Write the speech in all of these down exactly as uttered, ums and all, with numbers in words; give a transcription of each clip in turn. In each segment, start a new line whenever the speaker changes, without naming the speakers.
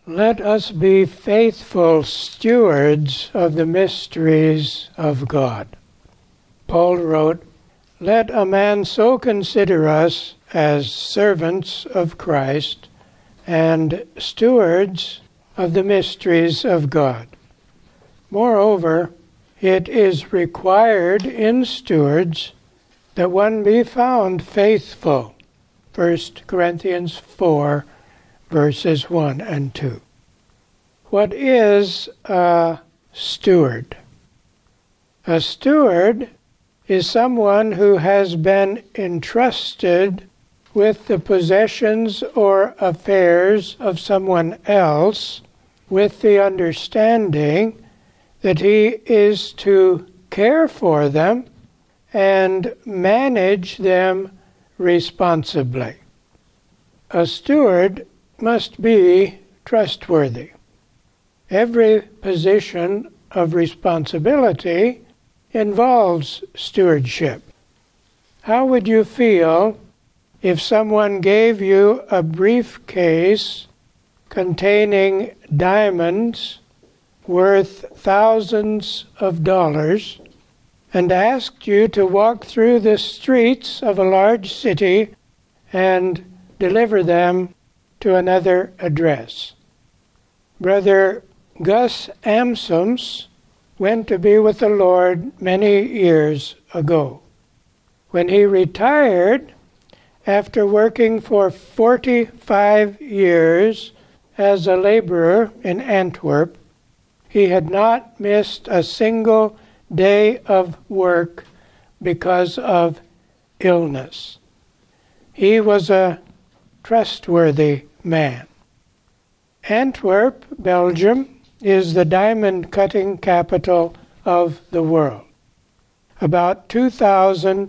Let us be faithful stewards of the mysteries of God. Paul wrote, "Let a man so consider us as servants of Christ and stewards of the mysteries of God." Moreover, it is required in stewards that one be found faithful. First Corinthians four, verses one and two. What is a steward? A steward is someone who has been entrusted with the possessions or affairs of someone else with the understanding that he is to care for them and manage them responsibly. A steward must be trustworthy. Every position of responsibility involves stewardship. How would you feel if someone gave you a briefcase containing diamonds worth thousands of dollars and asked you to walk through the streets of a large city and deliver them to another address? Brother Gus Amsums went to be with the Lord many years ago. When he retired, after working for forty-five years as a laborer in Antwerp, he had not missed a single day of work because of illness. He was a trustworthy man. Antwerp, Belgium, is the diamond cutting capital of the world. About two thousand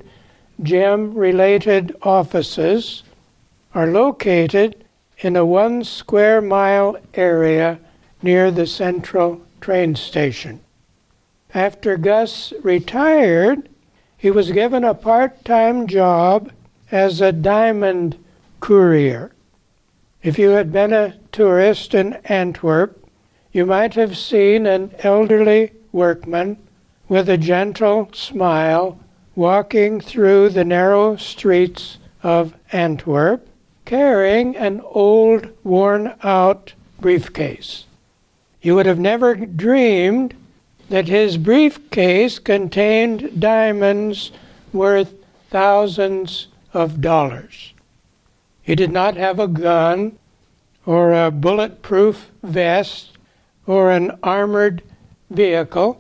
gem-related offices are located in a one square mile area near the central train station. After Gus retired, he was given a part-time job as a diamond courier. If you had been a tourist in Antwerp, you might have seen an elderly workman with a gentle smile walking through the narrow streets of Antwerp, carrying an old, worn-out briefcase. You would have never dreamed that his briefcase contained diamonds worth thousands of dollars. He did not have a gun or a bulletproof vest or an armored vehicle.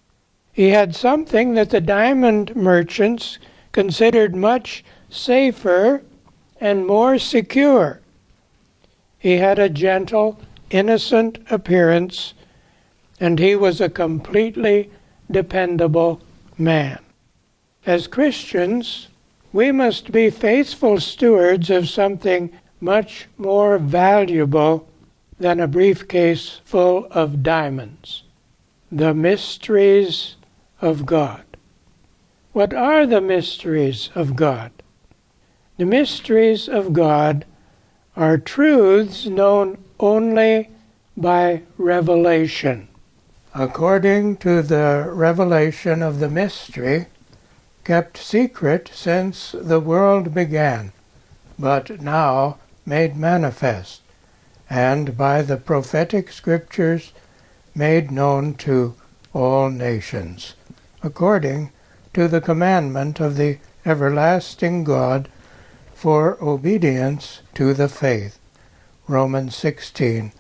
He had something that the diamond merchants considered much safer and more secure. He had a gentle, innocent appearance, and he was a completely dependable man. As Christians, we must be faithful stewards of something much more valuable than a briefcase full of diamonds: the mysteries of God. What are the mysteries of God? The mysteries of God are truths known only by revelation. According to the revelation of the mystery, kept secret since the world began, but now made manifest, and by the prophetic scriptures made known to all nations, according to the commandment of the everlasting God for obedience to the faith. Romans sixteen,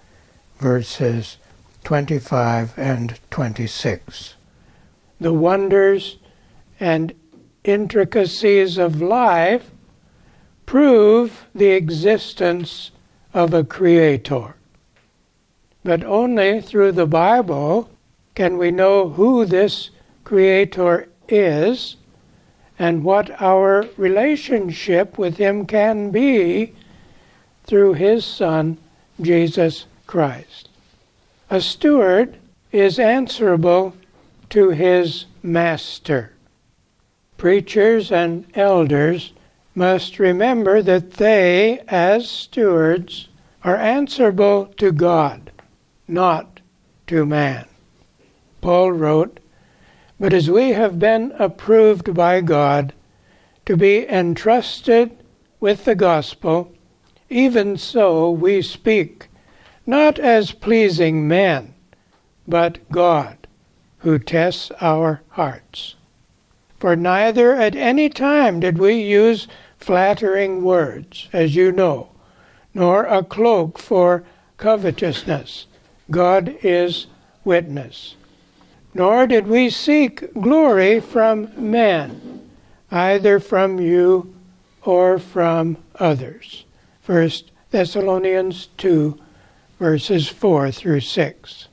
verses twenty-five and twenty-six. The wonders and intricacies of life prove the existence of a Creator. But only through the Bible can we know who this Creator is and what our relationship with Him can be through His Son, Jesus Christ. A steward is answerable to his master. Preachers and elders must remember that they, as stewards, are answerable to God, not to man. Paul wrote, "But as we have been approved by God to be entrusted with the gospel, even so we speak, not as pleasing men, but God, who tests our hearts. For neither at any time did we use flattering words, as you know, nor a cloak for covetousness. God is witness. Nor did we seek glory from men, either from you or from others." First Thessalonians two, verses four through six.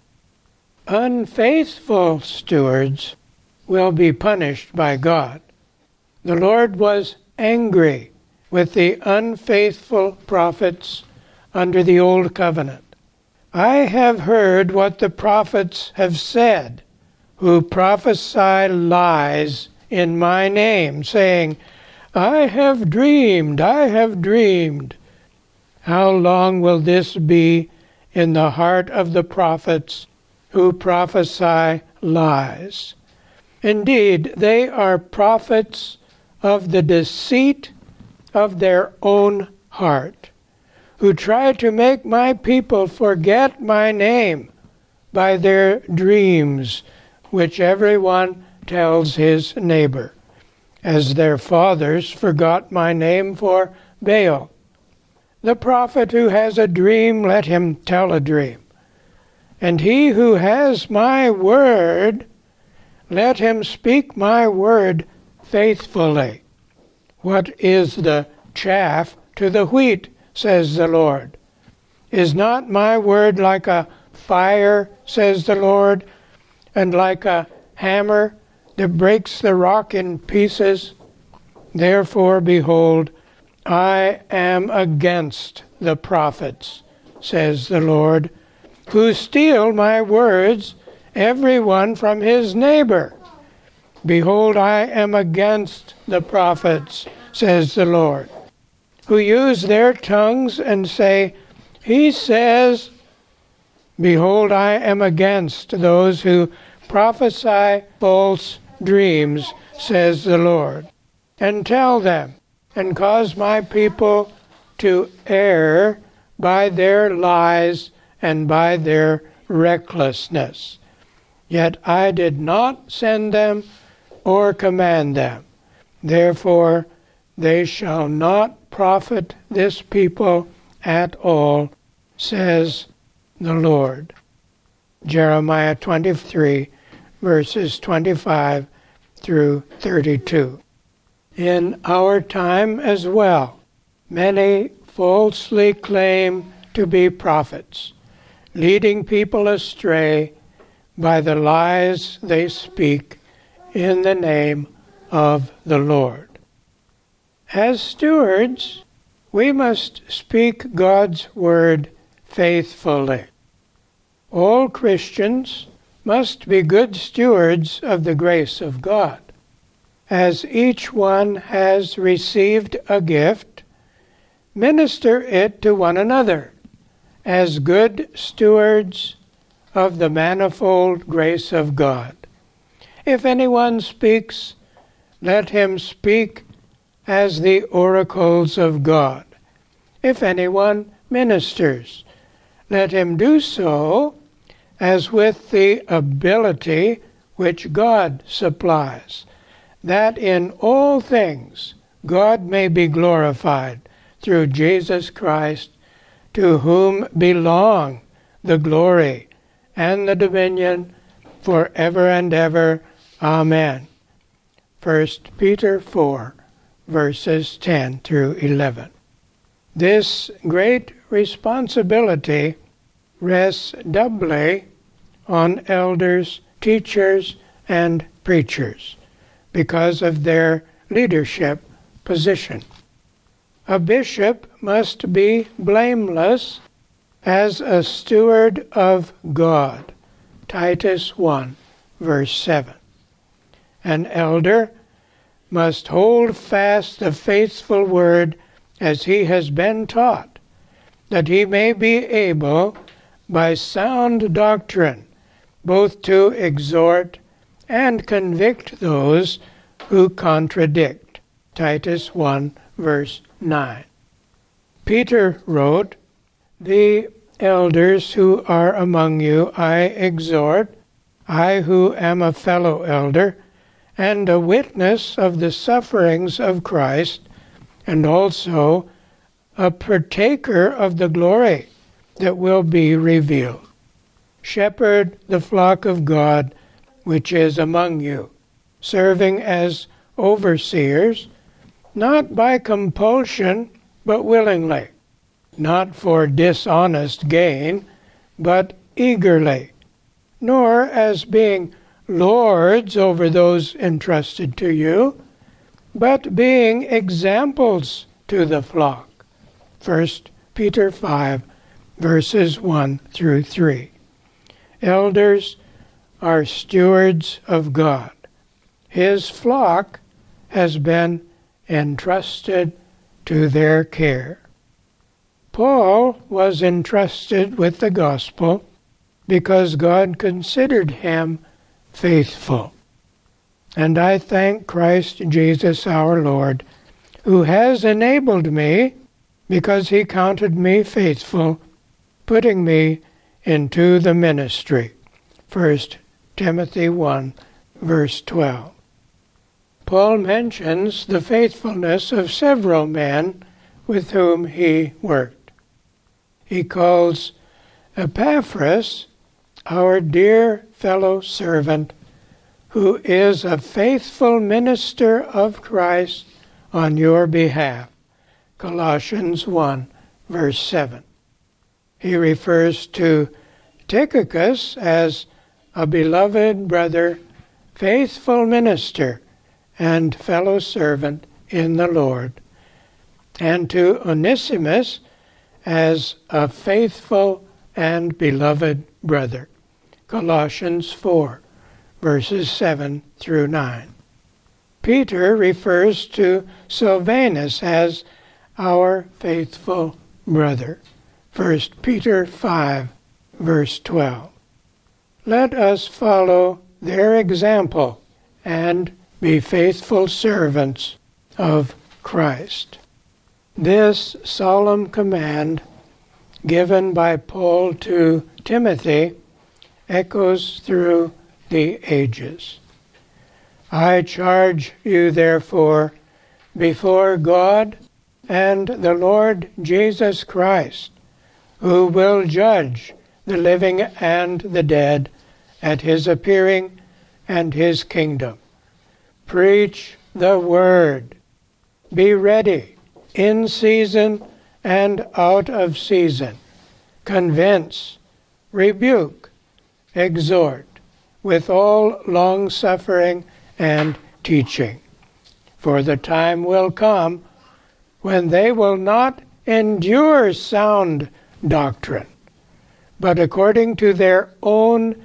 Unfaithful stewards will be punished by God. The Lord was angry with the unfaithful prophets under the Old Covenant. "I have heard what the prophets have said, who prophesy lies in my name, saying, 'I have dreamed, I have dreamed.' How long will this be in the heart of the prophets who prophesy lies? Indeed, they are prophets of the deceit of their own heart, who try to make my people forget my name by their dreams, which everyone tells his neighbor, as their fathers forgot my name for Baal. The prophet who has a dream, let him tell a dream. And he who has my word, let him speak my word faithfully. What is the chaff to the wheat, says the Lord? Is not my word like a fire, says the Lord, and like a hammer that breaks the rock in pieces? Therefore, behold, I am against the prophets, says the Lord, who steal my words, every one from his neighbor. Behold, I am against the prophets, says the Lord, who use their tongues and say, he says. Behold, I am against those who prophesy false dreams, says the Lord, and tell them, and cause my people to err by their lies and by their recklessness. Yet I did not send them or command them. Therefore they shall not profit this people at all, says the Lord. Jeremiah twenty-three, verses twenty-five through thirty-two. In our time as well, many falsely claim to be prophets, leading people astray by the lies they speak in the name of the Lord. As stewards, we must speak God's word faithfully. All Christians must be good stewards of the grace of God. As each one has received a gift, minister it to one another as good stewards of the manifold grace of God. If anyone speaks, let him speak as the oracles of God. If anyone ministers, let him do so as with the ability which God supplies, that in all things God may be glorified through Jesus Christ, to whom belong the glory and the dominion forever and ever. Amen. First Peter four, verses ten through eleven. This great responsibility rests doubly on elders, teachers, and preachers because of their leadership position. A bishop must be blameless as a steward of God. Titus one, verse seven. An elder must hold fast the faithful word as he has been taught, that he may be able, by sound doctrine, both to exhort and convict those who contradict. Titus one, verse nine. Peter wrote, "The elders who are among you I exhort, I who am a fellow elder, and a witness of the sufferings of Christ, and also a partaker of the glory that will be revealed. Shepherd the flock of God which is among you, serving as overseers, not by compulsion, but willingly, not for dishonest gain, but eagerly, nor as being lords over those entrusted to you, but being examples to the flock." First Peter five, verses one through three. Elders are stewards of God. His flock has been entrusted to their care. Paul was entrusted with the gospel because God considered him faithful. And I thank Christ Jesus our Lord, who has enabled me, because he counted me faithful, putting me into the ministry. First Timothy one, verse twelve. Paul mentions the faithfulness of several men with whom he worked. He calls Epaphras, our dear fellow servant, who is a faithful minister of Christ on your behalf. Colossians one, verse seven. He refers to Tychicus as a beloved brother, faithful minister, and fellow servant in the Lord, and to Onesimus as a faithful and beloved brother. Colossians four, verses seven through nine. Peter refers to Silvanus as our faithful brother. First Peter five, verse twelve. Let us follow their example and be faithful servants of Christ. This solemn command given by Paul to Timothy echoes through the ages. I charge you, therefore, before God and the Lord Jesus Christ, who will judge the living and the dead at his appearing and his kingdom. Preach the word. Be ready in season and out of season. Convince, rebuke, exhort, with all long-suffering and teaching. For the time will come when they will not endure sound doctrine, but according to their own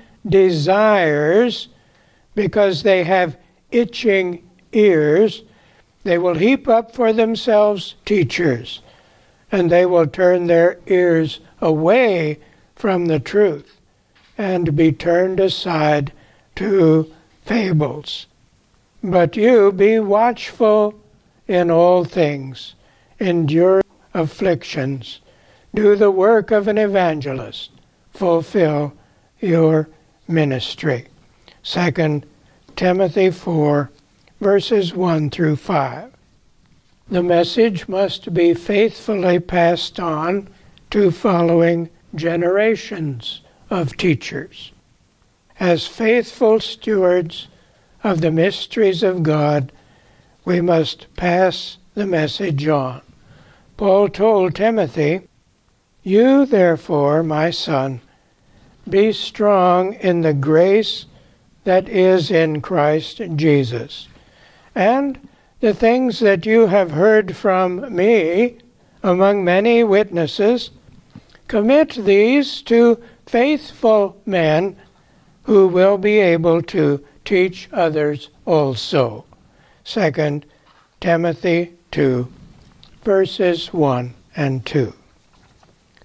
desires, because they have itching ears, they will heap up for themselves teachers, and they will turn their ears away from the truth and be turned aside to fables. But you be watchful in all things, endure afflictions, do the work of an evangelist, fulfill your ministry. Second Timothy four, verses one through five. The message must be faithfully passed on to following generations of teachers. As faithful stewards of the mysteries of God, we must pass the message on. Paul told Timothy, "You therefore, my son, be strong in the grace that is in Christ Jesus, and the things that you have heard from me among many witnesses, commit these to faithful men who will be able to teach others also." Second Timothy two, verses one and two.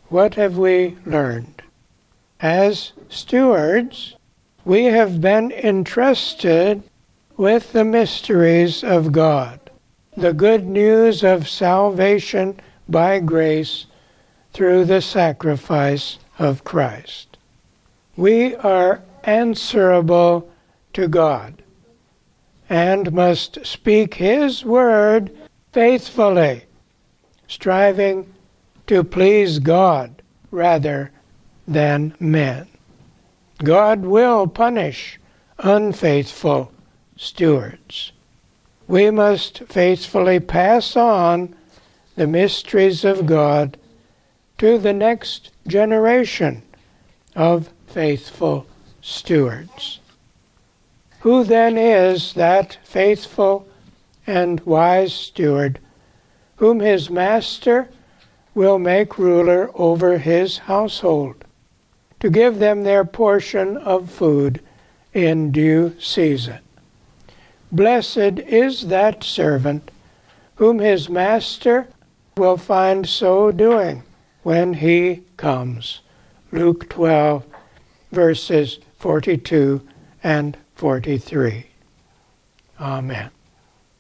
what have we learned? As stewards, we have been entrusted with the mysteries of God, the good news of salvation by grace through the sacrifice of Christ. We are answerable to God and must speak His word faithfully, striving to please God rather than men. God will punish unfaithful stewards. We must faithfully pass on the mysteries of God to the next generation of faithful stewards. Who then is that faithful and wise steward whom his master will make ruler over his household, to give them their portion of food in due season? Blessed is that servant whom his master will find so doing when he comes. Luke twelve, verses forty-two and forty-three. Amen.